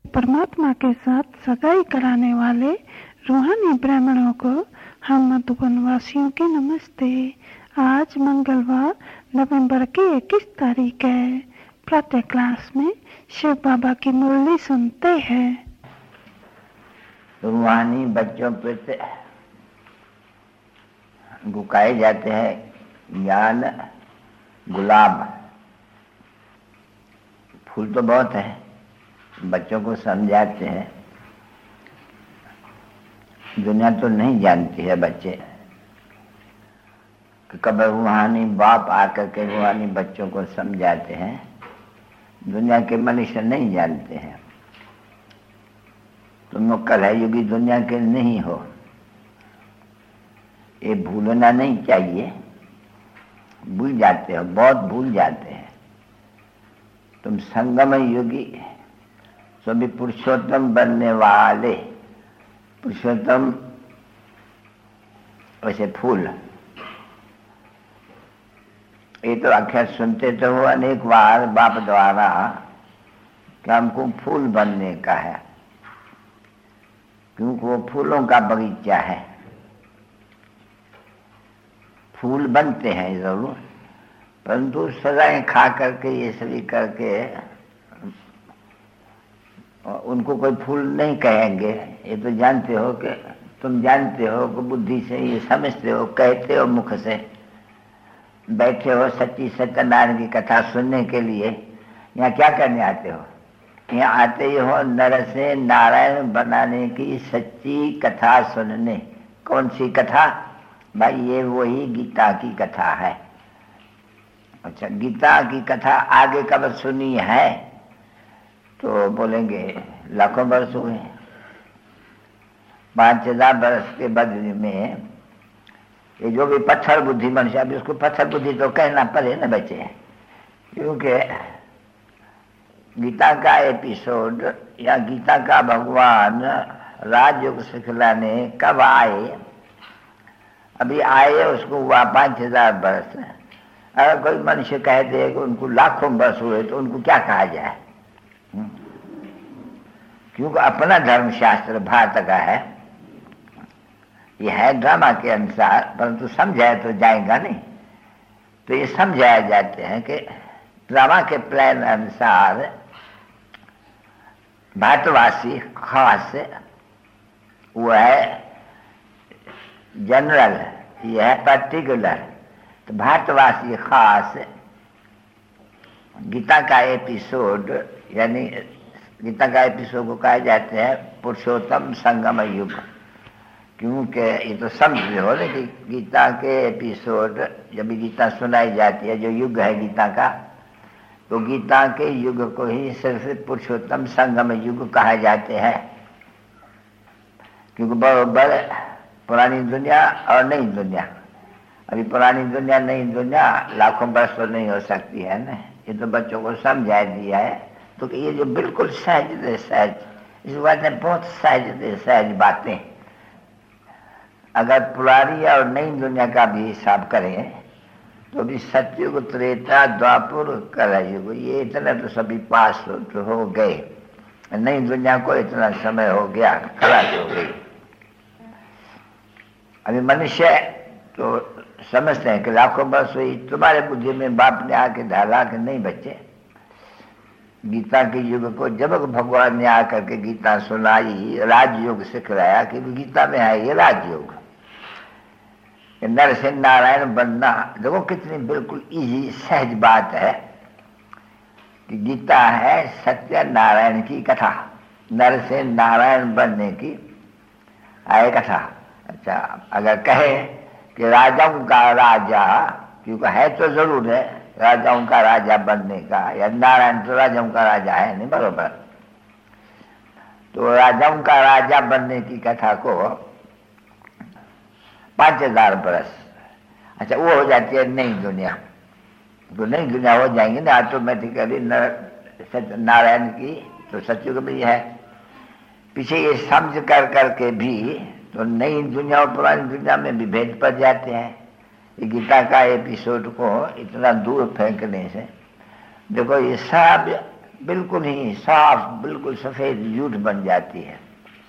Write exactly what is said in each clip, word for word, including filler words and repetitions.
परमात्मा के साथ सगाई कराने वाले रूहानी ब्राह्मणों को हम मधुबन वासियों के नमस्ते। आज मंगलवार नवंबर की इक्कीस तारीख है। प्रातः क्लास में शिव बाबा की मुरली सुनते हैं। रूहानी बच्चों पे गुकाए जाते हैं ज्ञान गुलाब। फूल तो बहुत है, बच्चों को समझाते हैं। दुनिया तो नहीं जानती है बच्चे कि कब रूहानी बाप आकर के रूहानी बच्चों को समझाते हैं। दुनिया के मनुष्य नहीं जानते हैं। तुम लोग कलयुगी दुनिया के नहीं हो, ये भूलना नहीं चाहिए। भूल जाते हो, बहुत भूल जाते हैं। तुम संगम युगी सभी पुरुषोत्तम बनने वाले। पुरुषोत्तम वैसे फूल, ये तो अक्षर सुनते तो हो अनेक बार बाप द्वारा कि हमको फूल बनने का है, क्योंकि वो फूलों का बगीचा है। फूल बनते हैं जरूर, परंतु सजाएं खा करके ये सभी करके उनको कोई फूल नहीं कहेंगे। ये तो जानते हो कि तुम जानते हो कि बुद्धि से ये समझते हो, कहते हो मुख से, बैठे हो सच्ची सत्यनारायण की कथा सुनने के लिए। यहाँ क्या करने आते हो? यहाँ आते ही हो नर से नारायण बनाने की सच्ची कथा सुनने। कौन सी कथा? भाई ये वही गीता की कथा है। अच्छा, गीता की कथा आगे कब सुनी है? तो बोलेंगे लाखों वर्ष हुए। पांच हजार वर्ष के बदले में ये जो भी पत्थर बुद्धि मनुष्य, अभी उसको पत्थर बुद्धि तो कहना पड़े ना बच्चे, क्योंकि गीता का एपिसोड या गीता का भगवान राजयोग सिखलाने कब आए? अभी आए उसको हुआ पांच हजार वर्ष। अगर कोई मनुष्य कह दे कि उनको लाखों वर्ष हुए तो उनको क्या कहा जाए? क्योंकि अपना धर्मशास्त्र भारत का है, यह है ड्रामा के अनुसार, परंतु समझाया तो जाएगा नहीं। तो ये समझाया जाते हैं कि ड्रामा के प्लान अनुसार भारतवासी खास वो है जनरल, यह है पर्टिकुलर। तो भारतवासी खास गीता का एपिसोड, यानी गीता का एपिसोड को कहा जाते हैं पुरुषोत्तम संगम युग। क्योंकि ये तो समझ हो ना कि गीता के एपिसोड जब भी गीता सुनाई जाती है, जो युग है गीता का, तो गीता के युग को ही सिर्फ पुरुषोत्तम संगम युग कहा जाते हैं। क्योंकि बराबर पुरानी दुनिया और नई दुनिया, अभी पुरानी दुनिया नई दुनिया लाखों वर्ष तो नहीं हो सकती है ना। ये तो बच्चों को समझा दिया है। तो ये जो बिल्कुल सहज दे सहज, इस बात में बहुत सहज दे सहज बातें, अगर पुरानी और नई दुनिया का भी हिसाब करें तो भी सतयुग त्रेता द्वापर कलयुग ये इतना तो सभी पास हो, हो गए। नई दुनिया को इतना समय हो गया, खलास हो गई। अभी मनुष्य तो समझते हैं कि लाखों वर्ष हुई। तुम्हारे बुद्धि में बाप ने आके ढाला कि नहीं बच्चे, गीता के युग को जब भगवान ने आकर के गीता सुनाई, राजयोग सिखलाया कि गीता में है ये राजयोग, नर से नारायण बनना। देखो कितनी बिल्कुल इजी सहज बात है कि गीता है सत्य नारायण की कथा, नर से नारायण बनने की आए कथा। अच्छा, अगर कहे कि राजाओं का राजा, क्योंकि है तो जरूर है राजाओं का राजा बनने का, या नारायण तो राजाओं का राजा है नहीं, बरोबर। तो राजाओं का राजा बनने की कथा को पांच हजार बरस, अच्छा वो हो जाती है नई दुनिया। तो नई दुनिया हो जाएंगे ना ऑटोमेटिकली नारायण की, तो सतयुग भी है। पीछे ये समझ कर करके भी तो नई दुनिया और पुरानी दुनिया में भी भेद पड़ जाते हैं। ये गीता का एपिसोड को इतना दूर फेंकने से, देखो ये सब बिल्कुल ही साफ, बिल्कुल सफेद झूठ बन जाती है।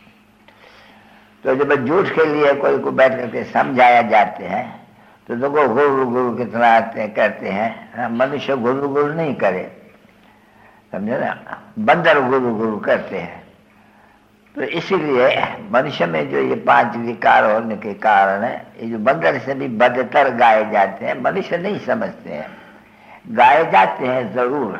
तो जब झूठ के लिए कोई को बैठ करके समझाया जाते हैं तो देखो गुरु गुरु कितना आते हैं कहते हैं, मनुष्य गुरु गुरु नहीं करे, समझे ना, बंदर गुरु गुरु करते हैं। तो इसीलिए मनुष्य में जो ये पांच विकार होने के कारण है, ये जो बंदर से भी बदतर गाए जाते हैं, मनुष्य नहीं समझते हैं, गाए जाते हैं जरूर।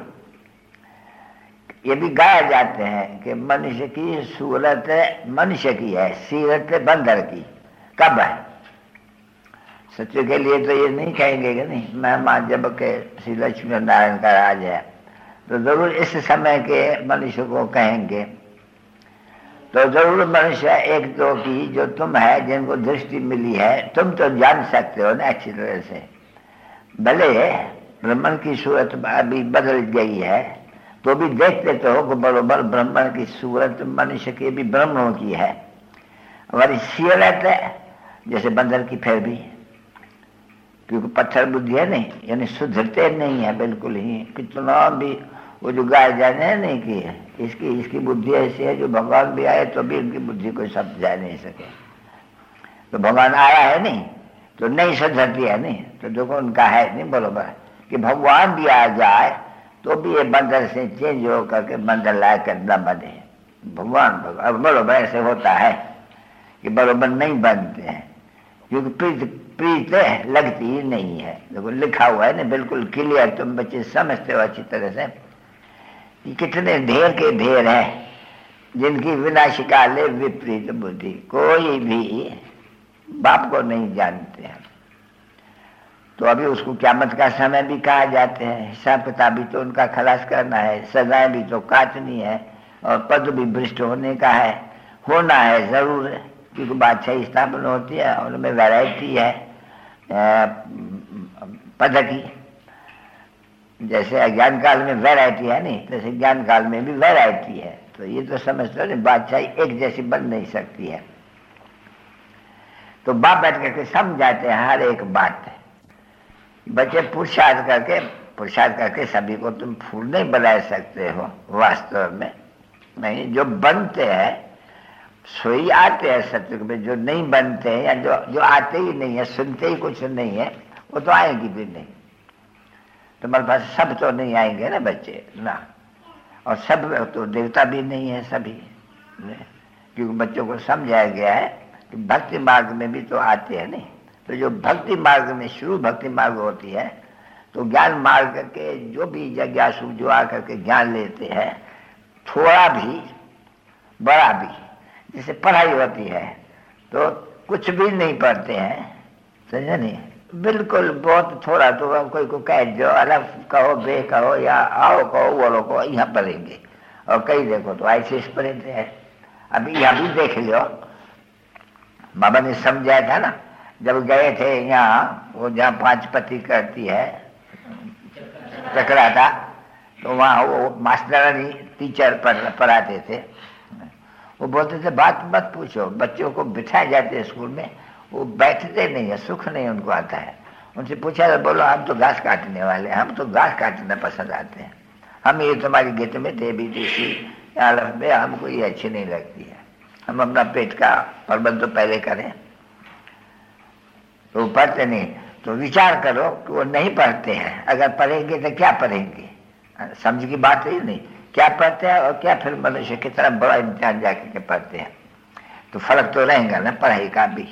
ये भी गाए जाते हैं कि मनुष्य की सूरत मनुष्य की है, सीरत बंदर की। कब है? सत्य के लिए तो ये नहीं कहेंगे कि नहीं, महिमा जब के श्री लक्ष्मी नारायण का राज है, तो जरूर इस समय के मनुष्य को कहेंगे। तो जरूर मनुष्य एक दो की जो तुम है, जिनको दृष्टि मिली है, तुम तो जान सकते हो ना अच्छी तरह से। भले ब्राह्मण की सूरत अभी बदल गई है तो भी देखते तो हो कि बरोबर ब्राह्मण की सूरत मनुष्य की भी ब्राह्मणों की है। हमारी सीरत है जैसे बंदर की, फिर भी क्योंकि पत्थर बुद्धि है नहीं, यानी सुधरते नहीं है बिल्कुल ही। कितना भी वो जो गाय जाने नहीं की है, इसकी इसकी बुद्धि ऐसी है जो भगवान भी आए तो भी इनकी बुद्धि को समझा नहीं सके। तो भगवान आया है नहीं तो नहीं सुधरती है नहीं, तो देखो उनका है नहीं बरोबर कि भगवान भी आ जाए तो भी ये बंदर से चेंज हो करके बंदर लाए कर न बने। भगवान भगवान बरोबर ऐसे होता है कि बरोबर नहीं बनते हैं, क्योंकि प्रीत प्रीत लगती ही नहीं है। देखो लिखा हुआ है ना बिल्कुल क्लियर, तुम बच्चे समझते हो अच्छी तरह से कि कितने ढेर के ढेर हैं जिनकी विनाशिकाले विपरीत बुद्धि, कोई भी बाप को नहीं जानते हैं। तो अभी उसको क़यामत का समय भी कहा जाते हैं, हिसाब किताब भी तो उनका खलास करना है, सजाएं भी तो काटनी है, और पद भी भ्रष्ट होने का है, होना है जरूर, क्योंकि बादशाही स्थापना होती है और उनमें वैरायटी है पद की। जैसे अज्ञान काल में वैरायटी है नहीं, जैसे ज्ञान काल में भी वैरायटी है। तो ये तो समझते हो नहीं, बादशाही एक जैसी बन नहीं सकती है। तो बाप बैठ करके समझाते हैं हर एक बात। बच्चे पुरुषार्थ करके पुरुषार्थ करके सभी को तुम फूल नहीं बना सकते हो, वास्तव में नहीं। जो बनते हैं सोई आते हैं सत्युग में, जो नहीं बनते हैं या जो जो आते ही नहीं है, सुनते ही कुछ नहीं है, वो तो आएंगी भी नहीं। तुम्हारे पास सब तो नहीं आएंगे ना बच्चे ना, और सब तो देवता भी नहीं है सभी, क्योंकि बच्चों को समझाया गया है कि भक्ति मार्ग में भी तो आते हैं नहीं। तो जो भक्ति मार्ग में शुरू भक्ति मार्ग होती है, तो ज्ञान मार्ग के जो भी जिज्ञासु जो आकर के ज्ञान लेते हैं, थोड़ा भी बड़ा भी, जैसे पढ़ाई होती है तो कुछ भी नहीं पढ़ते हैं, समझे नहीं, बिल्कुल बहुत थोड़ा, तो कोई को कह जो अलग कहो बे कहो या आओ कहो वो लोग को यहाँ पढ़ेंगे, और कई देखो तो ऐसे पढ़ते हैं। अभी यहाँ भी देख लो, बाबा ने समझाया था ना, जब गए थे यहाँ, वो जहाँ पांच पति करती है चकरा था, तो वहाँ वो मास्टरानी टीचर पढ़ाते थे, वो बोलते थे बात मत पूछो, बच्चों को बिठाए जाते हैं स्कूल में, वो बैठते नहीं है, सुख नहीं उनको आता है। उनसे पूछा तो बोलो हम तो घास काटने वाले, हम तो घास काटना पसंद आते हैं, हम ये तुम्हारी गीत में थे बी टी सी में हमको ये अच्छी नहीं लगती है, हम अपना पेट का प्रबंध तो पहले करें। तो पढ़ते नहीं, तो विचार करो कि वो नहीं पढ़ते हैं, अगर पढ़ेंगे तो क्या पढ़ेंगे, समझ की बात ही नहीं, क्या पढ़ते हैं और क्या फिर मनुष्य की तरह बड़ा इम्तिहान जाके के पढ़ते हैं, तो फर्क तो रहेगा ना पढ़ाई का भी।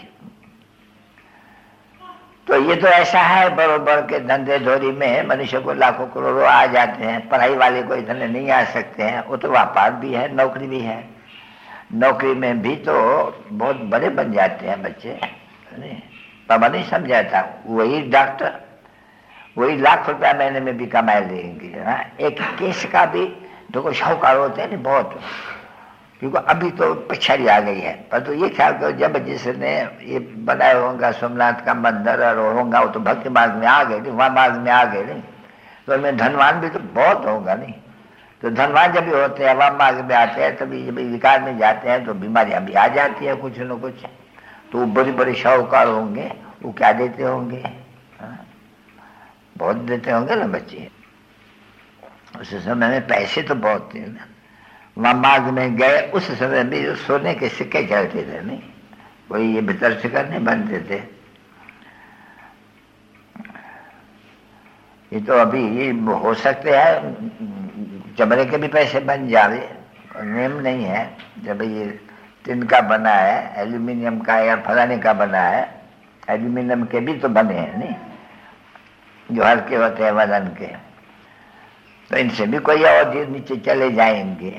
तो ये तो ऐसा है, बरोबर के धंधे धोरी में मनुष्य को लाखों करोड़ों आ जाते हैं, पढ़ाई वाले को इतने नहीं आ सकते हैं। वो तो व्यापार भी है, नौकरी भी है, नौकरी में भी तो बहुत बड़े बन जाते हैं बच्चे। बाबा नहीं समझा था, वही डॉक्टर वही लाख रुपया महीने में भी कमाए लेंगे। हाँ, एक केस का भी देखो शाहूकार होते हैं ना बहुत, क्योंकि अभी तो पिछड़ी आ गई है, पर तो ये ख्याल करो जब जिसने ये बनाया होगा सोमनाथ का मंदिर और होगा, वो तो भक्ति मार्ग में आ गए नहीं, वहाँ मार्ग में आ गए नहीं, तो उनमें धनवान भी तो बहुत होगा नहीं। तो धनवान जब भी होते हैं वहाँ मार्ग में आते हैं, तभी जब विकार में जाते हैं तो बीमारियां भी आ जाती है कुछ न कुछ। तो बड़े बड़े शाहूकार होंगे, वो क्या देते होंगे, हाँ? बहुत देते होंगे ना बच्चे। उस समय में पैसे तो बहुत थे ना, वहाँ मार्ग में गए उस समय भी सोने के सिक्के चलते थे, नहीं कोई ये भीतर सिक्के नहीं बनते थे। ये तो अभी ये हो सकते हैं चमड़े के भी पैसे बन जावे, नियम नहीं है। जब ये टिन का बना है, एल्यूमिनियम का या फलाने का बना है, एल्यूमिनियम के भी तो बने हैं नहीं, जो हल्के होते हैं वजन के, तो इनसे भी कोई और नीचे चले जाएंगे।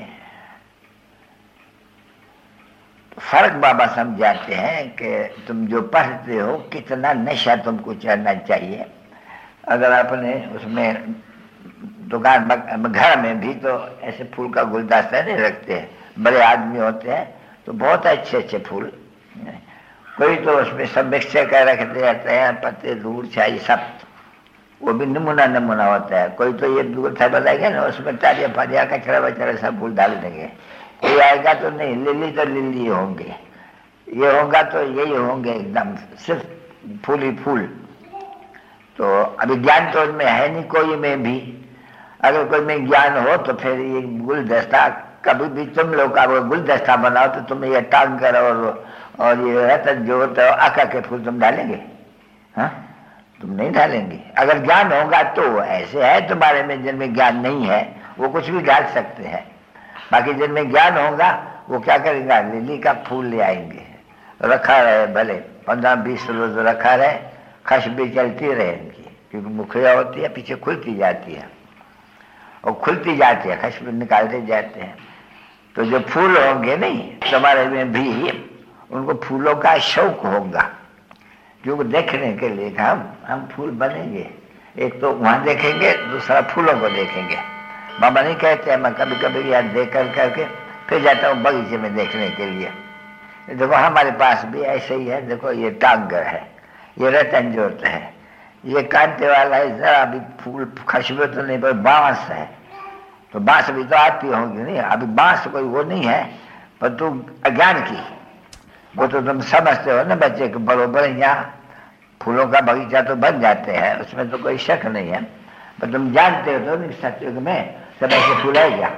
फर्क बाबा समझाते हैं कि तुम जो पढ़ते हो कितना नशा तुमको चढ़ना चाहिए। अगर आपने उसमें दुकान घर में भी तो ऐसे फूल का गुलदस्ता नहीं रखते हैं, बड़े आदमी होते हैं तो बहुत अच्छे अच्छे फूल, कोई तो उसमें सब मिक्सचर कर रखते रहते हैं, पत्ते दूर चाहिए सब, वो भी नमूना नमूना होता है। कोई तो ये गुत्था बताएगा ना, उसमें तारिया फारिया कचरा वचरा सब फूल डाल देंगे। कोई आएगा तो नहीं, लिली तो लिली होंगे, ये होगा तो यही होंगे, एकदम सिर्फ फूल ही फूल। तो अभी ज्ञान तो उनमें है नहीं कोई में भी। अगर कोई में ज्ञान हो तो फिर ये गुलदस्ता कभी भी तुम लोग का गुलदस्ता बनाओ तो तुम ये टांगर और और ये रतन जो होता है आका के फूल तुम डालेंगे? हाँ, तुम नहीं डालेंगे। अगर ज्ञान होगा तो ऐसे है तुम्हारे में जिनमें ज्ञान नहीं है वो कुछ भी डाल सकते हैं, बाकी जिनमें ज्ञान होगा वो क्या करेगा, लिली का फूल ले आएंगे, रखा रहे, भले पंद्रह बीस रोज रखा रहे, खश भी चलती रहेंगी क्योंकि मुखिया होती है, पीछे खुलती जाती है और खुलती जाती है, खश भी निकालते जाते हैं। तो जो फूल होंगे नहीं तुम्हारे में भी, उनको फूलों का शौक होगा, क्योंकि देखने के लिए हम हम फूल बनेंगे। एक तो वहां देखेंगे, दूसरा फूलों को देखेंगे। बाबा नहीं कहते, मैं कभी कभी यार देख कर करके फिर जाता हूँ बगीचे में देखने के लिए। देखो हमारे पास भी ऐसे ही है, देखो ये टांगर है, ये रतन जोत है, ये कांटे वाला है, जरा भी फूल खुशबू तो नहीं, पर बांस है, तो बांस भी तो आती होंगी नहीं। अभी बांस कोई वो नहीं है, पर तू अज्ञान की, वो तो तुम समझते हो ना बच्चे के बरोबर। यहाँ फूलों का बगीचा तो बन जाते हैं, उसमें तो कोई शक नहीं है, पर तुम जानते हो तो नहीं सत्युग में सब ऐसे फूल है क्या?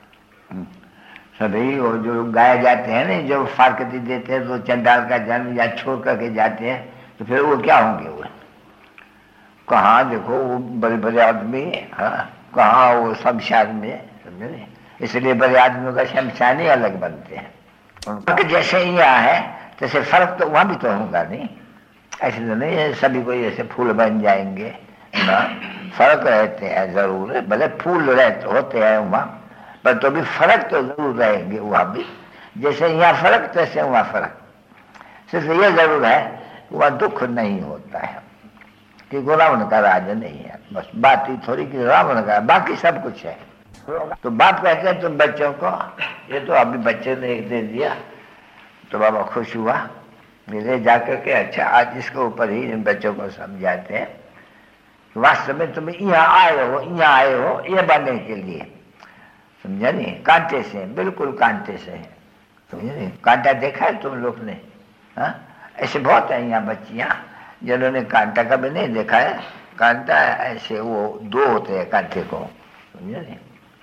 सभी वो जो गाए जाते हैं ना, जो फारकती देते हैं तो चंडाल का जन्म या छोड़ करके जाते हैं, तो फिर वो क्या होंगे? वो कहाँ देखो वो बड़े बड़े आदमी, हाँ कहाँ वो शमशान में, समझे? इसलिए बड़े आदमियों का शमशान ही अलग बनते हैं। उनका जैसे यहाँ है तैसे फर्क तो वहाँ भी तो होगा नहीं, ऐसे तो नहीं है सभी कोई ऐसे फूल बन जाएंगे ना, फर्क रहते हैं जरूर है। भले फूल रहते होते हैं वहाँ, पर तो भी फर्क तो जरूर रहेंगे वहाँ भी, जैसे यहाँ फर्क तैसे वहाँ फर्क। सिर्फ ये जरूर है वहाँ दुख नहीं होता है कि रावण का राज नहीं है, बस बात ही थोड़ी कि रावण का, बाकी सब कुछ है। तो बाप कहते हैं तुम बच्चों को, ये तो अभी बच्चे ने एक दे दिया तो बाबा खुश हुआ, ले जाकर के अच्छा आज इसके ऊपर ही इन बच्चों को समझाते हैं वास्तव में तुम यहाँ आए हो, यहाँ आए हो ये बनने के लिए, समझा नहीं? कांटे से, बिल्कुल कांटे से, समझे नहीं? कांटा देखा है तुम लोग ने? हाँ, ऐसे बहुत है यहाँ बच्चियाँ जिन्होंने कांटा कभी नहीं देखा है। कांटा ऐसे वो दो होते हैं कांटे को, समझे नहीं?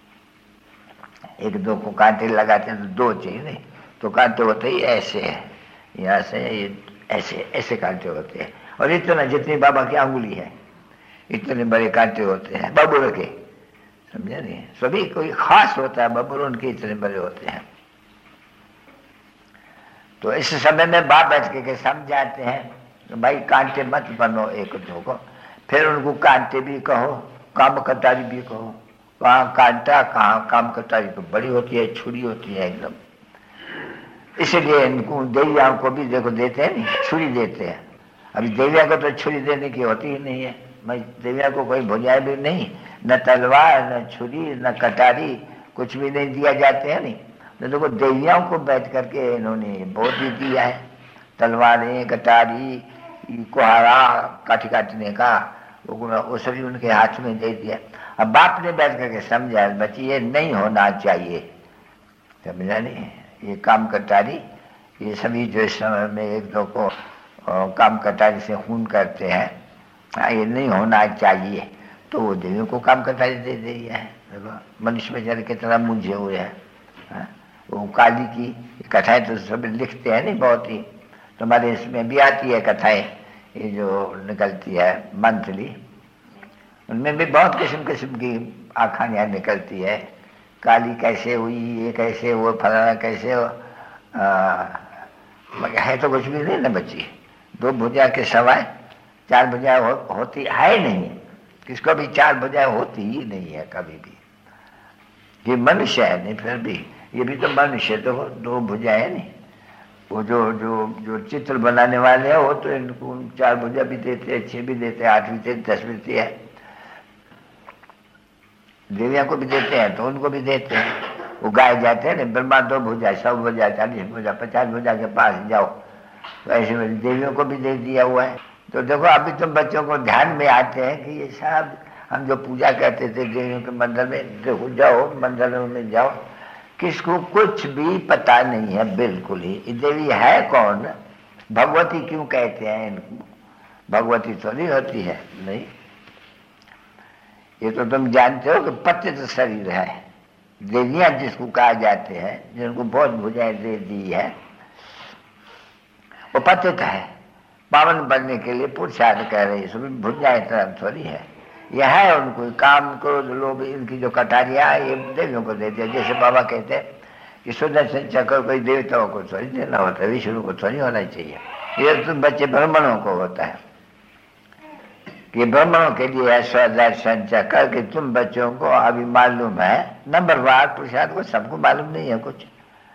एक दो को कांटे लगाते हैं तो दो चाहिए नहीं, तो कांटे होते ही ऐसे है, यहाँ से ये ऐसे ऐसे कांटे होते हैं, और इतना जितनी बाबा की अंगुली है इतने बड़े कांटे होते हैं बबूर के, समझे नहीं? सभी कोई खास होता है बबूर, उनके इतने बड़े होते हैं। तो इस समय में बाप बैठ के समझाते हैं तो भाई कांटे मत बनो एक दो को, फिर उनको कांटे भी कहो, काम कटारी भी कहो। कहाँ कांटा कहाँ काम कटारी, तो बड़ी होती है, छुरी होती है एकदम। इसलिए इनको देविया को भी देखो देते हैं नहीं, छुरी देते हैं। अभी देविया को तो छुरी देने की होती ही नहीं है, मैं देविया को कोई भुजाए भी नहीं, न तलवार न छुरी न कटारी कुछ भी नहीं दिया जाते हैं नहीं। तो देखो देवियाओं को बैठ करके इन्होंने बहुत ही दिया है, तलवारें कटारी कुहारा काटी काटने का वो सभी उनके हाथ में दे दिया। अब बाप ने बैठ करके समझा बच्ची ये नहीं होना चाहिए, समझा नहीं? ये काम कटारी ये सभी जो इस समय में एक दो को काम कटारी से खून करते हैं, ये नहीं होना चाहिए। तो वो देवियों को काम करता दे दी है। देखो मनुष्य बेचारे कितना मुंझे हुए हैं। हाँ? वो काली की कथाएं तो सब लिखते हैं नहीं, बहुत ही। तुम्हारे इसमें भी आती है कथाएं, ये जो निकलती है मंथली, उनमें भी बहुत किस्म किस्म की आखानियाँ निकलती है। काली कैसे हुई, ये कैसे वो, फलाना कैसे हो, आ, है तो कुछ भी नहीं ना बच्ची। दो भुजा के सवाए चार भुजा हो, होती है नहीं, किसको भी चार भुजा होती ही नहीं है कभी भी। ये मनुष्य है नहीं, फिर भी ये भी तो मनुष्य तो दो भुजा है नहीं। वो जो जो जो चित्र बनाने वाले हैं वो तो इनको चार भुजा भी देते हैं, छह भी देते हैं, आठ भी देते, दस भी देते हैं। देवियां को भी देते हैं तो उनको भी देते हैं। वो गाए जाते हैं ना, ब्रह्मा दो भुजा, सौ भुजा, चालीस भुजा, पचास भुजा के पास जाओ, तो ऐसे में देवियों को भी दे दिया हुआ है। तो देखो अभी तुम बच्चों को ध्यान में आते हैं कि ये सब हम जो पूजा करते थे देवियों के मंदिर में, देखो जाओ मंदिरों में जाओ, किसको कुछ भी पता नहीं है बिल्कुल ही। देवी है कौन, भगवती क्यों कहते हैं इनको, भगवती थोड़ी होती है, नहीं। ये तो तुम जानते हो कि पतित शरीर है। देवियां जिसको कहा जाते हैं, जिनको बहुत भुजाएं दे दी है, वो पतित है। पावन बनने के लिए पुरुषार्थ कर रही है, सभी भुजाएं तरफ थोड़ी है। यह है उनको काम क्रोध लोभ, इनकी जो कटारियां ये देवियों को देते हैं। जैसे बाबा कहते हैं कि सुदर्शन चक्र कोई देवताओं को थोड़ी देना होता है, विष्णु को थोड़ी होना चाहिए। ये तो बच्चे ब्राह्मणों को होता है कि ब्राह्मणों के लिए है सुदर्शन चक्र, कि तुम बच्चों को अभी मालूम है नंबरवार पुरुषार्थ को, सबको मालूम नहीं है कुछ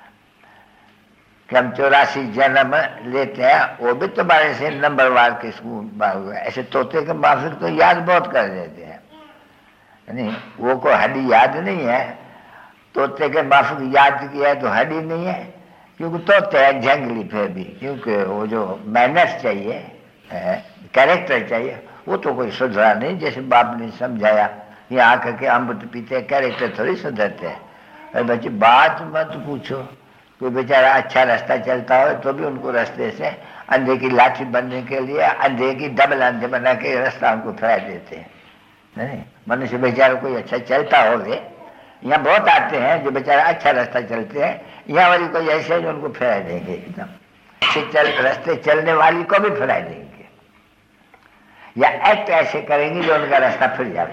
कि हम चौरासी जन्म लेते हैं, वो भी तुम्हारे से नंबरवार के स्कूल। ऐसे तोते के माफिक तो याद बहुत कर देते हैं, नहीं वो को हड्डी याद नहीं है। तोते के माफिक याद किया है तो हड्डी नहीं है, क्योंकि तोते है जंगली फिर भी, क्योंकि वो जो मैनर्स चाहिए, कैरेक्टर चाहिए, वो तो कोई सुधरा नहीं। जैसे बाप ने समझाया, ये आकर के अमृत पीते, कैरेक्टर थोड़ी सुधरते हैं। अरे बच्चे बात मत पूछो, कोई बेचारा अच्छा रास्ता चलता हो तो भी उनको रास्ते से अंधे की लाठी बनने के लिए अंधे की डबल अंधे बना के रास्ता उनको फैला देते हैं। नहीं, मनुष्य बेचारा कोई अच्छा चलता हो गए, यहाँ बहुत आते हैं जो बेचारा अच्छा रास्ता चलते हैं, यहाँ वाली कोई ऐसे है जो उनको फैला देंगे, एकदम अच्छे चल रास्ते चलने वाली को भी फैला देंगे, या एक्ट ऐसे करेंगे जो उनका रास्ता फिर जाए।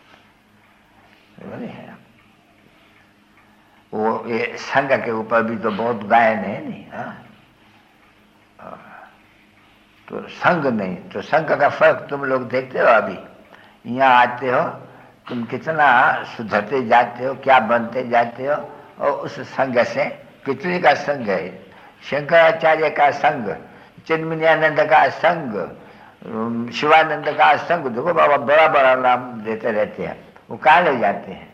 वो ये संघ के ऊपर भी तो बहुत गायन है नहीं। हाँ, तो संघ नहीं तो संघ का फर्क तुम लोग देखते हो। अभी यहाँ आते हो, तुम कितना सुधरते जाते हो, क्या बनते जाते हो, और उस संघ से कितने का संघ है, शंकराचार्य का संघ, चिन्मयानंद का संघ, शिवानंद का संघ। देखो बाबा बड़ा बड़ा नाम देते रहते हैं, वो कहाँ ले जाते हैं?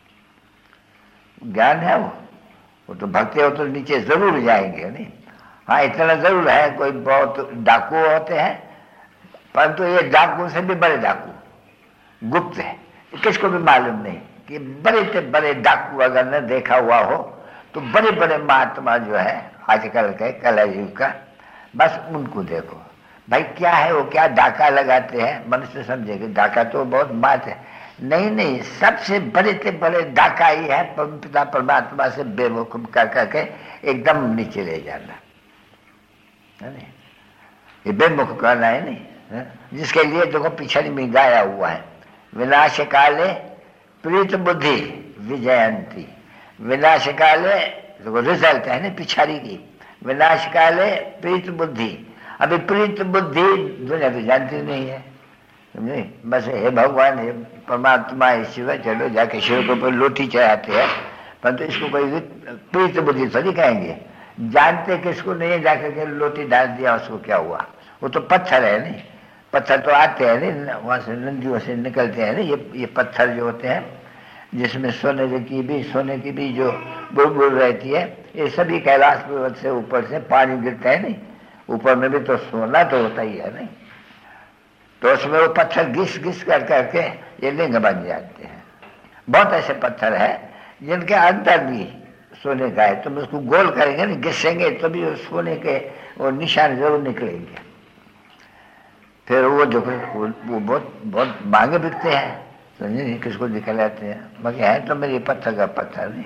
ज्ञान है वो वो तो भक्ति हो तो नीचे जरूर जाएंगे, नहीं। हाँ इतना जरूर है, कोई बहुत डाकू होते हैं, परंतु ये डाकू से भी बड़े डाकू गुप्त है, किसको भी मालूम नहीं कि बड़े से बड़े डाकू अगर न देखा हुआ हो तो बड़े बड़े महात्मा जो है आजकल के कलयुग का, बस उनको देखो भाई क्या है वो, क्या डाका लगाते हैं। मनुष्य समझेगा डाका तो बहुत बात है, नहीं नहीं, सबसे बड़े से बड़े डाका ही है पिता परमात्मा से बेवकूफ कर करके एकदम नीचे ले जाना, है नहीं। ये बेमुख करना है नहीं है? जिसके लिए देखो पिछड़ी में गाया हुआ है, विनाश काले प्रीत बुद्धि विजयंती। विनाश काले देखो रिजल्ट है ना पिछड़ी की, विनाश काले प्रीत बुद्धि। अभी प्रीत बुद्धि दुनिया तो जानती नहीं है, समझे। बस हे भगवान हे परमात्मा हे शिव, चलो जाके शिव के ऊपर लोटी चढ़ाते हैं, परंतु इसको कोई प्रीत बुद्धि थोड़ी कहेंगे। जानते किसको नहीं है, जाकर के लोटी डाल दिया उसको क्या हुआ, वो तो पत्थर है नहीं। पत्थर तो आते हैं नहीं, वहाँ से नदियों से निकलते हैं नहीं, ये ये पत्थर जो होते हैं जिसमें सोने की भी सोने की भी जो बुलबुल रहती है, ये सभी कैलाश पर्वत से ऊपर से पानी गिरता है नहीं, ऊपर में भी तो सोना तो होता ही है नहीं। तो उसमें वो पत्थर घिस घिस कर करके ये लिंग बन जाते हैं। बहुत ऐसे पत्थर है जिनके अंदर भी सोने का है, तुम उसको गोल करेंगे ना, घिसेंगे तो भी वो सोने के वो निशान जरूर निकलेंगे। फिर वो जो वो, वो बहुत बहुत महंगे बिकते हैं, समझे नहीं, किसको दिखलाते हैं, बाकी है तो मेरी पत्थर का पत्थर नहीं।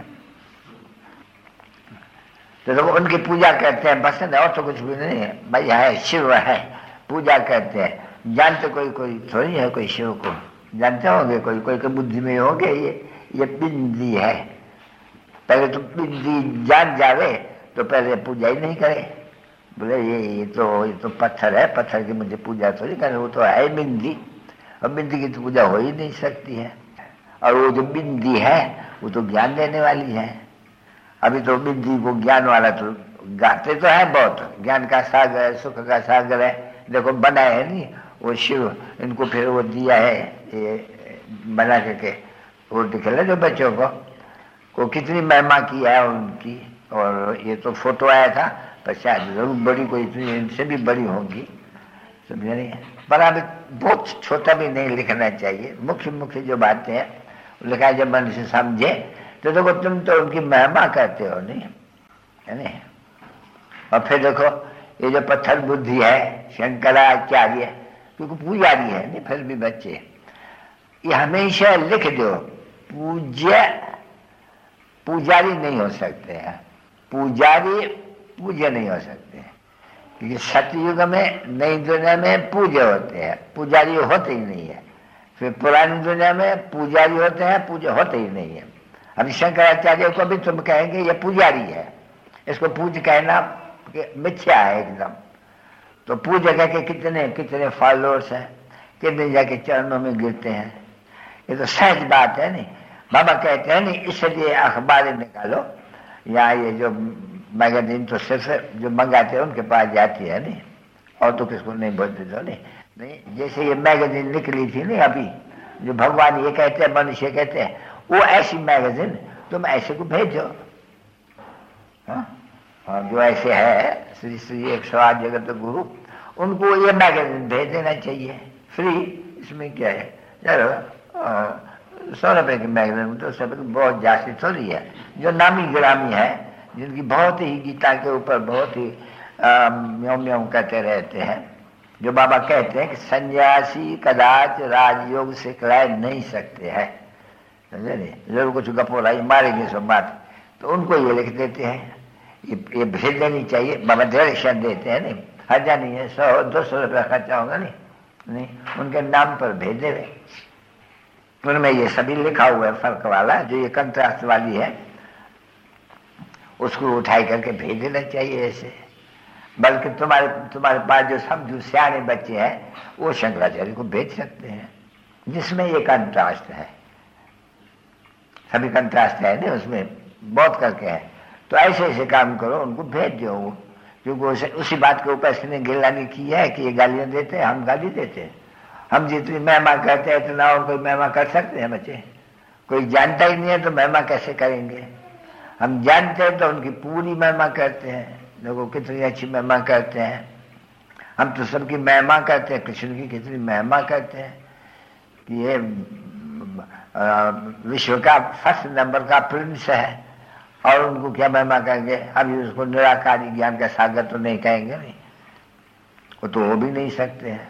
तो लोग उनकी पूजा करते हैं बस, और तो कुछ भी नहीं है भाई, है शिव है, पूजा करते हैं। जानते कोई कोई थोड़ी है कोई शिव को जानते होंगे, कोई कोई के बुद्धि में होंगे ये ये बिंदी है। पहले तो बिंदी जान जावे तो पहले पूजा ही नहीं करे, बोले ये ये तो ये तो पत्थर है, पत्थर की मुझे पूजा थोड़ी करे, वो तो है बिंदी, और बिंदी की तो पूजा हो ही नहीं सकती है। और वो जो बिंदी है वो तो ज्ञान देने वाली है। अभी तो बिंदी को ज्ञान वाला तो गाते तो है बहुत, ज्ञान का सागर है, सुख का सागर है, देखो बनाए है नहीं वो शिव, इनको फिर वो दिया है ये बना करके, वो दिखला जो बच्चों को को कितनी महिमा किया है उनकी। और ये तो फोटो आया था, पर शायद जरूर बड़ी कोई इतनी इनसे भी बड़ी होगी, समझे नहीं। पर अभी बहुत छोटा भी नहीं लिखना चाहिए, मुख्य मुख्य जो बातें हैं लिखा, जब मन से समझे तो देखो तुम तो उनकी महिमा करते हो नहीं, है नहीं। और फिर देखो ये जो पत्थर बुद्धि है शंकराचार्य, क्योंकि पुजारी है नहीं, फिर भी बच्चे ये हमेशा लिख दो, पूज्य पुजारी नहीं हो सकते हैं, पुजारी पूज्य नहीं हो सकते हैं, क्योंकि सतयुग में नई दुनिया में पूज्य होते हैं, पुजारी होते ही नहीं है। फिर पुरानी दुनिया में पुजारी होते हैं, पूज्य होते ही नहीं है। अभी शंकराचार्य को भी तुम कहेंगे ये पुजारी है, इसको पूज्य कहना मिथ्या है एकदम। तो पूज्य कह के कितने कितने फॉलोअर्स हैं, कितने जाके चरणों में गिरते हैं, ये तो सहज बात है नहीं। बाबा कहते हैं नहीं, इसलिए अखबार निकालो, या ये जो मैगजीन तो सिर्फ जो मंगाते हैं उनके पास जाती है नहीं, और तो किसको नहीं बोलते तो नहीं नहीं। जैसे ये मैगजीन निकली थी नहीं अभी, जो भगवान ये कहते हैं मनुष्य कहते हैं, वो ऐसी मैगजीन तुम ऐसे को भेजो, हाँ हाँ, जो ऐसे है श्री श्री एक सौ आठ जगत गुरु, उनको ये मैगजीन भेज देना चाहिए फ्री। इसमें क्या है, चलो सौ रुपए की मैगजीन तो सब बहुत जास्ती थोड़ी है। जो नामी गिरामी है, जिनकी बहुत ही गीता के ऊपर बहुत ही म्यों म्यों करते रहते हैं, जो बाबा कहते हैं कि सन्यासी कदाच राजयोग से कराए नहीं सकते हैं, समझे नहीं, जरूर कुछ गपोलाई मारेंगे सब बात, तो उनको ये लिख देते हैं, ये ये भेज देनी चाहिए। बाबा डायरेक्शन देते हैं नहीं, हर्जा नहीं है, सौ दो सौ रुपया खर्चा होगा नहीं नहीं उनके नाम पर भेज दे रहे। उनमें ये सभी लिखा हुआ है, फर्क वाला जो ये कंट्रास्ट वाली है उसको उठाई करके भेज देना चाहिए ऐसे। बल्कि तुम्हारे तुम्हारे पास जो समझू सियाने बच्चे हैं वो शंकराचार्य को भेज सकते हैं, जिसमें ये कंट्रास्ट है, सभी कंट्रास्ट है ना उसमें बहुत करके है। तो ऐसे ऐसे काम करो, उनको भेज दो, क्योंकि उसी बात के ऊपर इसने गिलानी की है कि ये गालियां देते हैं, हम गाली देते हैं। हम जितनी महिमा करते हैं इतना और कोई महिमा कर सकते हैं बच्चे? कोई जानता ही नहीं है तो महिमा कैसे करेंगे? हम जानते हैं तो उनकी पूरी महिमा करते हैं, लोगों कितनी अच्छी महिमा करते हैं। हम तो सबकी महिमा करते हैं, कृष्ण की कितनी महिमा करते हैं कि ये विश्व का फर्स्ट नंबर का प्रिंस है, और उनको क्या महिमा कहेंगे? अभी उसको निराकारी ज्ञान का सागर तो नहीं कहेंगे, नहीं वो तो हो भी नहीं सकते हैं।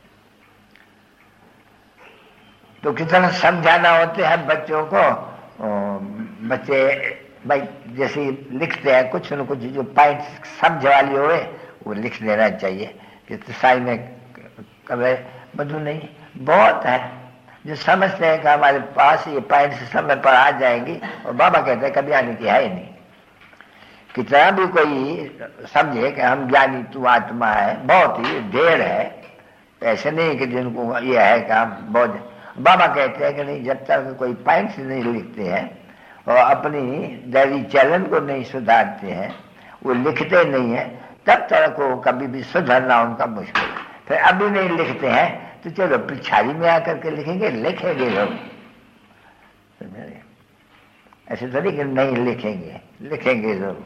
तो कितना समझाना होते हैं बच्चों को। बच्चे भाई जैसे लिखते हैं कुछ न कुछ जो पॉइंट समझ वाली हो वो लिख देना चाहिए कि तो साई में कभी बदू नहीं बहुत है जो समझते हैं कि हमारे पास ये पॉइंट समय पर आ जाएंगी, और बाबा कहते हैं कभी आने की है ही नहीं। कितना भी कोई समझे कि हम ज्ञानी तू आत्मा है, बहुत ही ढेर है, ऐसे नहीं कि जिनको ये है कि हम बहुत। बाबा कहते हैं कि नहीं, जब तक कोई पॉइंट्स नहीं लिखते हैं और अपनी दैवी चलन को नहीं सुधारते हैं, वो लिखते नहीं है, तब तक वो कभी भी सुधरना उनका मुश्किल है। फिर अभी नहीं लिखते हैं तो चलो पिछाड़ी में आकर के लिखेंगे, लिखेंगे लोग, ऐसे तो नहीं कि नहीं लिखेंगे, लिखेंगे जरूर।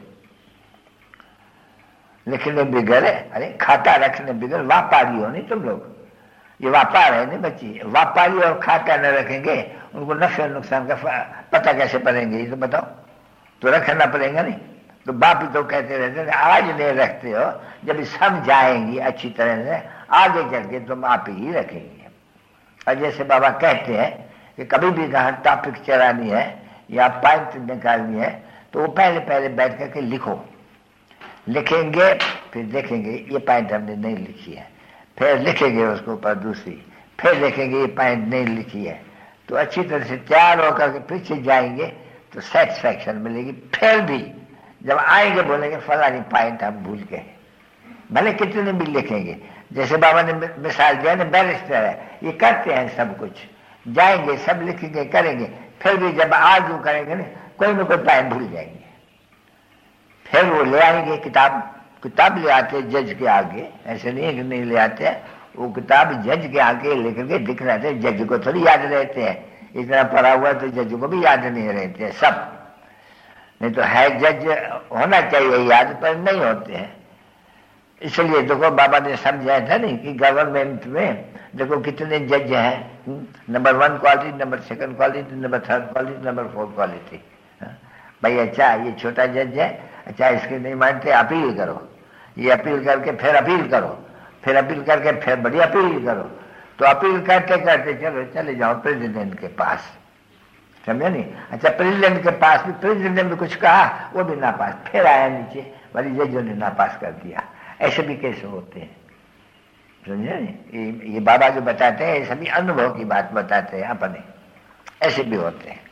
लिखने बिगड़, अरे खाता रखने बिगड़, व्यापारी हो नहीं तुम लोग, ये व्यापार है नहीं बच्ची। व्यापारी और खाता न रखेंगे, उनको नफे नुकसान का पता कैसे पड़ेंगे? ये तो बताओ, तो रखना पड़ेगा नहीं। तो बाप ही तो कहते रहते हैं आज नहीं रखते हो, जब समझ आएंगी अच्छी तरह से आगे चल के तुम आप ही रखेंगे। और जैसे बाबा कहते हैं कि कभी भी कहा टॉपिक चलानी है या पॉइंट निकालनी है तो वो पहले पहले बैठ करके लिखो, लिखेंगे फिर देखेंगे ये पॉइंट हमने नहीं लिखी है, फिर लिखेंगे उसके ऊपर दूसरी, फिर देखेंगे ये पॉइंट नहीं लिखी है, तो अच्छी तरह से तैयार होकर के पीछे जाएंगे तो सेटिस्फैक्शन मिलेगी। फिर भी जब आएंगे बोलेंगे फलानी पॉइंट हम भूल गए, भले कितने भी लिखेंगे। जैसे बाबा ने मिसाल दिया ना, बैरिस्टर है, ये करते हैं सब कुछ, जाएंगे सब लिखेंगे करेंगे, फिर भी जब आर्ग्यू करेंगे ना कोई ना कोई पॉइंट भूल जाएंगे। फिर वो ले आएंगे किताब, किताब ले आते जज के आगे, ऐसे नहीं है कि नहीं ले आते हैं, वो किताब जज के आगे लेकर के दिख रहे थे। जज को थोड़ी याद रहते हैं, इतना पढ़ा हुआ तो जज को भी याद नहीं रहते हैं सब, नहीं तो है जज होना चाहिए याद, पर नहीं होते हैं। इसलिए देखो बाबा ने समझाया था नहीं कि गवर्नमेंट में देखो कितने जज हैं, number one quality, number second quality, number third quality, number fourth quality. भाई अच्छा ये छोटा जज है, अच्छा इसके नहीं मानते अपील करो, ये अपील करके फिर अपील करो, फिर अपील करके फिर बड़ी अपील करो, तो अपील करते करते चलो चले जाओ प्रेसिडेंट के पास, समझे नहीं। अच्छा प्रेसिडेंट के पास भी प्रेसिडेंट ने कुछ कहा, वो भी नापास, फिर आया नीचे वाली जजों ने नापास कर दिया। ऐसे भी कैसे होते हैं, समझे नहीं। ये, ये बाबा जो बताते हैं ये सभी अनुभव की बात बताते हैं अपने, ऐसे भी होते हैं।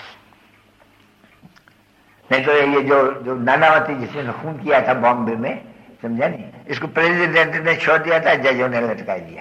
नहीं तो ये जो जो नानावती जिसने खून किया था बॉम्बे में, समझा नहीं, इसको प्रेसिडेंट ने छोड़ दिया था, जजों ने लटका दिया।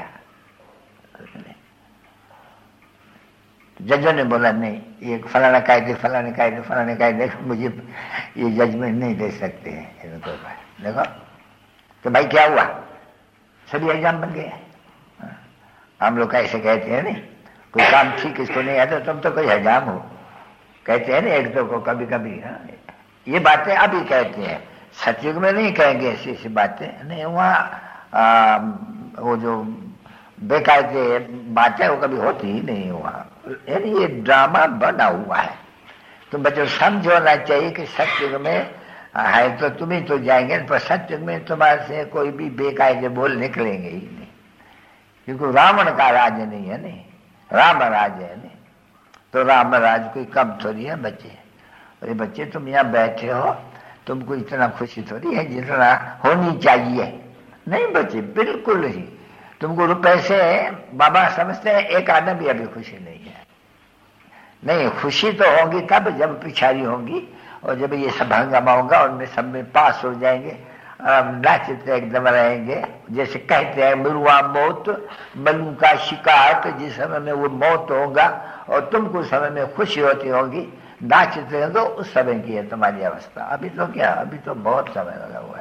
जजों ने बोला नहीं, ये फलाना कायदे फलाने कायदे फलाने कायदे मुझे ये जजमेंट नहीं दे सकते हैं। देखो तो भाई क्या हुआ, सभी एग्जाम बन गए। हम लोग ऐसे कहते हैं नहीं, कोई काम ठीक इसको नहीं आता तुम तो कोई हजाम हो, कहते हैं ना एक दो को कभी कभी। हाँ ये बातें अभी कहते हैं, सतयुग में नहीं कहेंगे ऐसी ऐसी बातें नहीं। वहाँ वो जो बेकायदे बातें वो कभी होती ही नहीं वहाँ, यानी ये ड्रामा बना हुआ है। तुम बच्चों समझना चाहिए कि सतयुग में है तो तुम ही तो जाएंगे, पर सतयुग में तुम्हारे से कोई भी बेकायदे बोल निकलेंगे ही नहीं, क्योंकि रावण का राज्य नहीं है नहीं, राम राज्य है नहीं। तो राम राज्य कोई कम थोड़ी है बच्चे। अरे बच्चे तुम यहाँ बैठे हो, तुमको इतना खुशी थोड़ी है जितना होनी चाहिए। नहीं बच्चे बिल्कुल नहीं, तुमको रुपए से बाबा समझते हैं एक आना भी अभी खुशी नहीं है। नहीं खुशी तो होगी तब जब पिछाड़ी होगी और जब ये सब हंगामा होगा, उनमें सब में पास हो जाएंगे, नाचते एकदम रहेंगे। जैसे कहते हैं मरुआ मौत मनु का शिकार, तो जिस समय में वो मौत होगा और तुमको उस समय में खुशी होती होगी, नाचते हैं, तो उस समय की है तुम्हारी अवस्था। अभी तो क्या, अभी तो बहुत समय लगा हुआ है।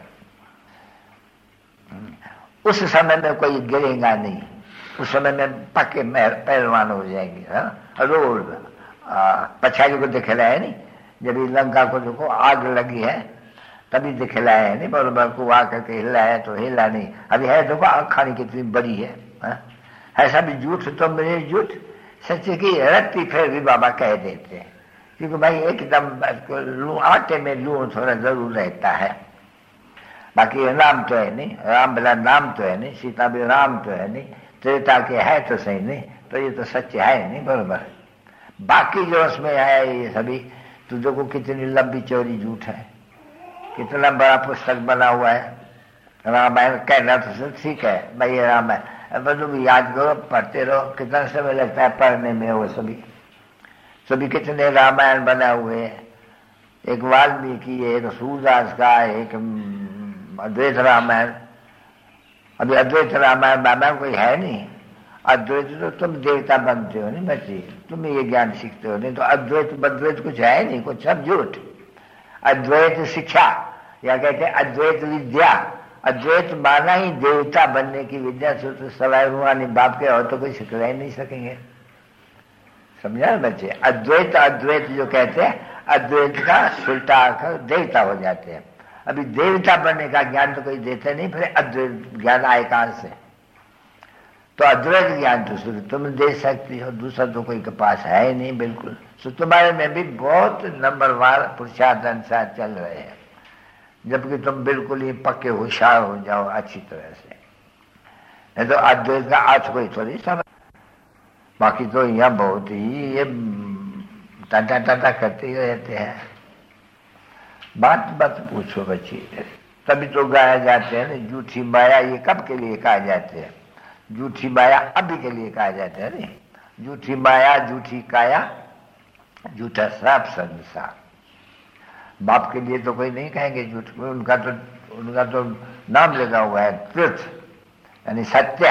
उस समय में कोई गिरेगा नहीं, उस समय में पक्के पहलवान हो जाएंगे। हाँ रोज पछाड़ी को दिखलाया नहीं, जब लंका को देखो आग लगी है तभी दिखलाया है नहीं, बरोबर को आकर के हिलाया तो हिला नहीं। अभी है देखो आग खानी कितनी बड़ी है। हाँ? ऐसा भी झूठ तो मेरे झूठ सच की रत्ती फिर भी बाबा कह देते हैं, क्योंकि भाई एकदम आटे में लूण थोड़ा जरूर रहता है। बाकी नाम तो है नहीं, राम बिला नाम तो है नहीं, सीता भी राम तो है नहीं, त्रेता के है तो सही नहीं, तो ये तो सच्चे है नहीं बरोबर। बाकी जो उसमें है ये सभी तो देखो कितनी लंबी चौड़ी झूठ है, कितना बड़ा पुस्तक बना हुआ है। रामायण कहना तो ठीक है भाई ये रामायण, अब तुम याद करो पढ़ते रहो, कितना समय लगता है पढ़ने में। वो सभी सभी कितने रामायण बना हुए हैं, एक वाल्मीकि, एक सूरदास का, एक अद्वैत रामायण। अभी अद्वैत रामायण रामायण कोई है नहीं। अद्वैत तो तुम देवता बनते हो नहीं बच्चे, तुम ये ज्ञान सीखते हो नहीं, तो अद्वैत बद्वैत कुछ है नहीं, कुछ सब झूठ। अद्वैत शिक्षा या कहते हैं अद्वैत विद्या, अद्वैत माना ही देवता बनने की विद्या। तो सवाई रूहानी बाप के और तो कोई सिखला ही नहीं सकेंगे, समझा ना बच्चे। अद्वैत अद्वैत जो कहते हैं, अद्वैत का सुलटा आकर देवता हो जाते हैं। अभी देवता बनने का ज्ञान तो कोई देते नहीं, फिर अद्वैत ज्ञान आए कहां से। तो अद्वैत ज्ञान तो सिर्फ तुम दे सकती हो, दूसरा तो कोई के पास है ही नहीं बिल्कुल। तो तुम्हारे में भी बहुत नंबरवार पुरुषार्थ अनुसार चल रहे हैं, जबकि तुम बिल्कुल ही पक्के होशियार हो जाओ अच्छी तरह से। नहीं तो अद्वैत का अर्थ कोई थोड़ी समझ। बाकी तो यहाँ बहुत ही ये टाटा टाटा करते ही रहते हैं। बात बात पूछो बच्ची, तभी तो गाया जाते हैं ना, झूठी माया ये कब के लिए कहा जाते हैं? झूठी माया अभी के लिए कहा जाता है नहीं। झूठी माया, झूठी काया, झूठा श्राप संसार। बाप के लिए तो कोई नहीं कहेंगे झूठ, उनका तो उनका तो नाम लगा हुआ है ट्रुथ, यानी सत्य।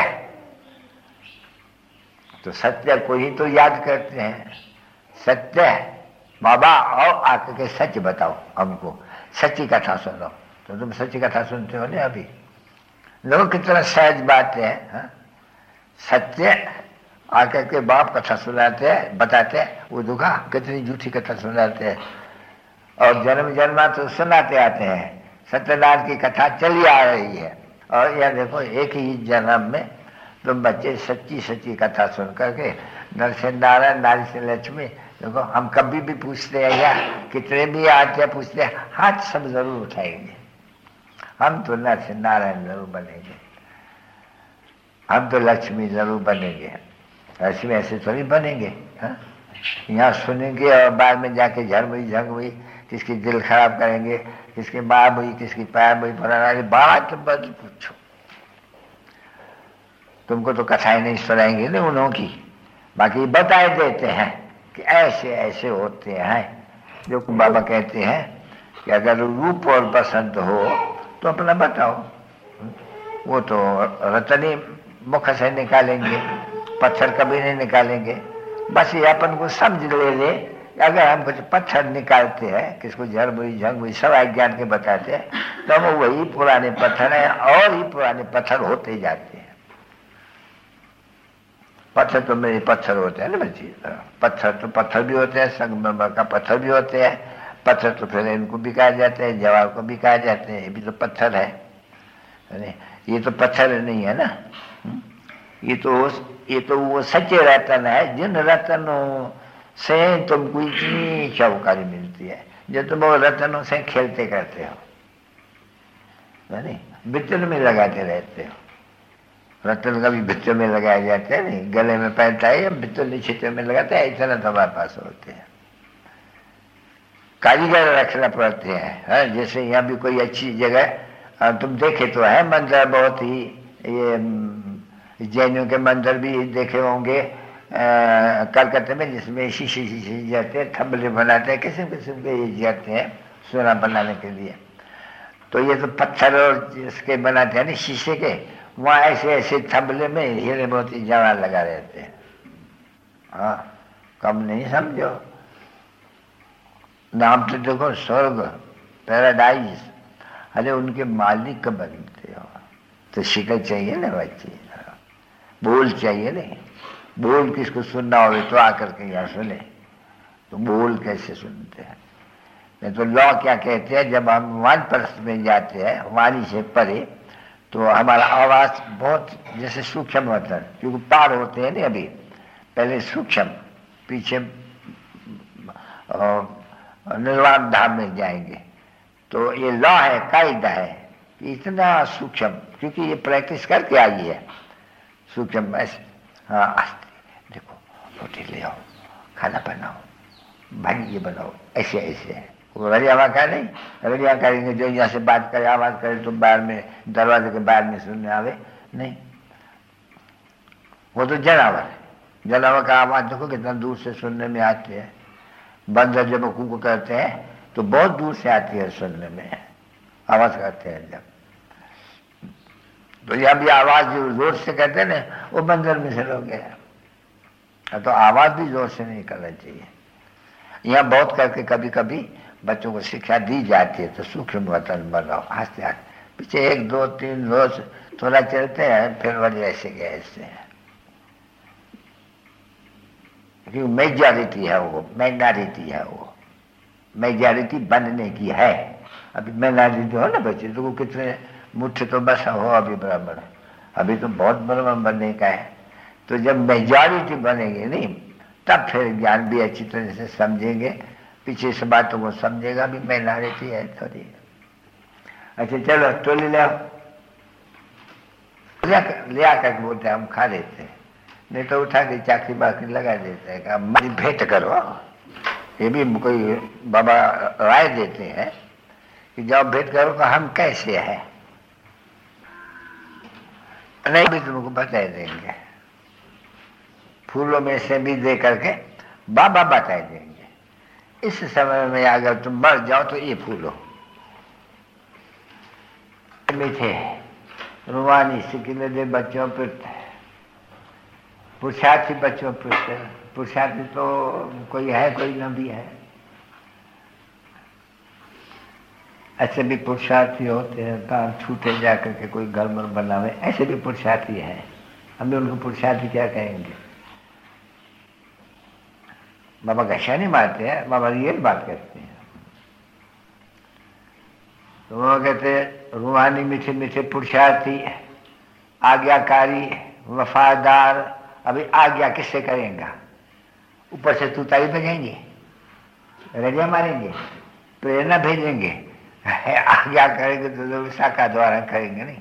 तो सत्य को ही तो याद करते हैं। सत्य बाबा आओ आके के सच बताओ हमको, सच्ची कथा सुनो। तो तुम सच्ची कथा सुनते हो ना अभी? लोग कितना सहज बात है। हा? सत्य आकर के बाप कथा सुनाते हैं, बताते हैं, वो दुखा कितनी झूठी कथा सुनाते हैं और जन्म जन्मा तो सुनाते आते हैं। सत्यनारायण की कथा चली आ रही है और यह देखो एक ही जन्म में तुम बच्चे सच्ची सच्ची कथा सुन करके नर से नारायण, नारी से लक्ष्मी। देखो हम कभी भी पूछते हैं या कितने भी आते हैं पूछते हैं, हाथ सब जरूर उठाएंगे। हम तो नर से नारायण जरूर बनेंगे, हम तो लक्ष्मी जरूर बनेंगे। ऐसे में ऐसे थोड़ी बनेंगे। यहाँ सुनेंगे और बाद में जाके झर हुई झंग हुई, किसकी दिल खराब करेंगे, किसकी माँ हुई, किसकी पैर हुई, फलाना बात बस पूछो। तुमको तो कथाएं नहीं सुनाएंगे ना उन्हों की, बाकी बताए देते हैं कि ऐसे ऐसे होते हैं। जो बाबा कहते हैं कि अगर रूप और बसंत हो तो अपना बताओ। वो तो रतनी मुख से निकालेंगे, पत्थर कभी नहीं निकालेंगे। बस ये अपन को समझ ले ले, अगर हम कुछ पत्थर निकालते हैं, किसको झर बुई झंग बुई सब ज्ञान के बताते हैं, तो हम वही पुराने पत्थर हैं और ही पुराने पत्थर होते जाते हैं। पत्थर तो मेरे पत्थर होते हैं ना बच्ची, पत्थर तो पत्थर भी होते हैं, संगमरमर का पत्थर भी होते हैं। पत्थर तो फिर इनको भी कहा जाते हैं, जवाब को भी कहा जाते हैं, ये भी तो पत्थर है। ये तो पत्थर नहीं है ना, ये तो ये तो वो सच्चे रतन है, जिन रतनों से तुमको इतनी चौकारी मिलती है, जो तुम वो रतनों से खेलते करते हो, नहीं बिचन में लगाते रहते हो। रतन कभी भित्तों में लगाए जाते हैं नहीं, गले में पहनता है या भित्तों निश्चित में लगाता है, इतना तुम्हारे पास होते हैं। कारीगर रखना पड़ते हैं। जैसे यहाँ भी कोई अच्छी जगह तुम देखे तो है मंदिर, बहुत ही ये जैनियों के मंदिर भी देखे होंगे कलकत्ते में, जिसमें शीशे शीशे जाते हैं, थंबले बनाते हैं, किस्म किस्म के ये जाते हैं सोना बनाने के लिए। तो ये तो पत्थर और इसके बनाते हैं ना शीशे के, वहाँ ऐसे ऐसे थंबले में हीरे मोती जवान लगा रहते हैं। हाँ कम नहीं समझो, नाम तो देखो स्वर्ग, पैराडाइज। अरे उनके मालिक कब बनते हो? तो शिकल चाहिए ना बच्ची, बोल चाहिए नहीं। बोल किसको सुनना हो तो आकर के यहाँ सुने, तो बोल कैसे सुनते हैं? नहीं तो लॉ क्या कहते हैं, जब हम वानप्रस्थ में जाते हैं वाणी से परे, तो हमारा आवाज बहुत जैसे सूक्ष्म होता है, क्योंकि पार होते हैं ना अभी, पहले सूक्ष्म, पीछे निर्वाण धाम में जाएंगे। तो ये लॉ है, कायदा है कि इतना सूक्ष्म, क्योंकि ये प्रैक्टिस करके आई है सूक्ष्म। ऐसे हाँ आस्ते देखो, रोटी ले आओ, खाना बनाओ, भाई ये बनाओ, ऐसे ऐसे है। वो रजियावा का नहीं, रजिया करेंगे जो यहाँ से बात करे, आवाज करे तो बाहर में दरवाजे के बाहर में सुनने आवे नहीं। वो तो जनावर है, जनावर का आवाज देखो कितना दूर से सुनने में आती है। बंदर जब कुकू करते हैं तो बहुत दूर से आती है सुनने में, आवाज करते हैं जब। तो यहाँ भी आवाज जो जोर से करते हैं ना, वो बंदर में से लोग हैं। तो आवाज भी जोर से नहीं करना चाहिए। यहाँ बहुत करके कभी कभी बच्चों को शिक्षा दी जाती है, तो सूक्ष्म वतन बनाओ, आस्ते आस्ते, पीछे एक दो तीन रोज थोड़ा चलते हैं, फिर वही ऐसे गए ऐसे। क्योंकि मेजॉरिटी है वो, माइनॉरिटी है वो, मेजॉरिटी बनने की है। अभी माइनॉरिटी हो ना बच्चे, तो कितने मुठ्ठ तो बस हो अभी ब्राह्मण, अभी तो बहुत ब्राह्मण बनने का है। तो जब मेजॉरिटी बनेगी नहीं, तब फिर ज्ञान भी अच्छी तरह से समझेंगे, पीछे से बातों को समझेगा। अभी माइनॉरिटी है थोड़ी। अच्छा चलो टोली ले आओ, ले आकर बोलते हैं हम खा लेते हैं। नहीं तो उठा के चाकरी बाकरी लगा देते हैं कि मेरी भेंट करो। ये भी कोई बाबा राय देते हैं कि जब भेंट करो तो हम कैसे हैं, नहीं भी तुमको बता देंगे, फूलों में से भी दे करके बाबा बता देंगे। इस समय में अगर तुम मर जाओ तो ये फूलो मीठे रुवानी सिकिले दे बच्चों पर, पुरुषार्थी बच्चों पर। पुरुषार्थी तो कोई है, कोई न भी है। ऐसे भी पुरुषार्थी होते हैं, काम छूटे जा करके कोई घर मर बनावे, ऐसे भी पुरुषार्थी है। हम भी उनको पुरुषार्थी क्या कहेंगे? बाबा घषा नहीं मारते हैं, बाबा रियल बात करते हैं। तो वो कहते रूहानी मीठे मीठे पुरुषार्थी, आज्ञाकारी, वफादार। अभी आज्ञा किससे करेंगे? ऊपर से तुतारी बजाएंगे, रजिया मारेंगे, प्रेरणा भेजेंगे, आज्ञा करेंगे तो शाखा द्वारा करेंगे नहीं।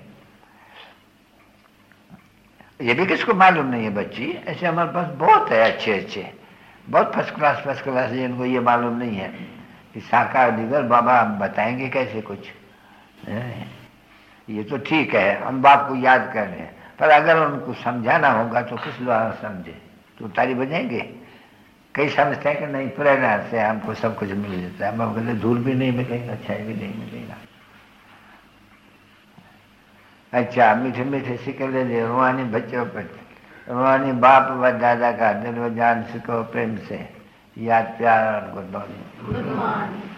ये भी किसको मालूम नहीं है बच्ची। ऐसे हमारे पास बहुत है अच्छे अच्छे, बहुत फर्स्ट क्लास फर्स्ट क्लास है, जिनको ये मालूम नहीं है कि शाखा दिगर बाबा हम बताएंगे कैसे कुछ। ये तो ठीक है, हम बाप को याद कर रहे हैं, पर अगर उनको समझाना होगा तो किस द्वारा समझे? तो तारी बजाएंगे। कई समझते हैं कि नहीं, प्रेरणा से हमको सब कुछ मिल जाता है। हम कहते धूल भी नहीं मिलेगा, छाई भी नहीं मिलेगा। अच्छा, मीठे मीठे सिकले दे रूहानी बच्चों पर, रूहानी बाप व दादा का दिल व जान सिको प्रेम से, याद प्यार और गुड मॉर्निंग।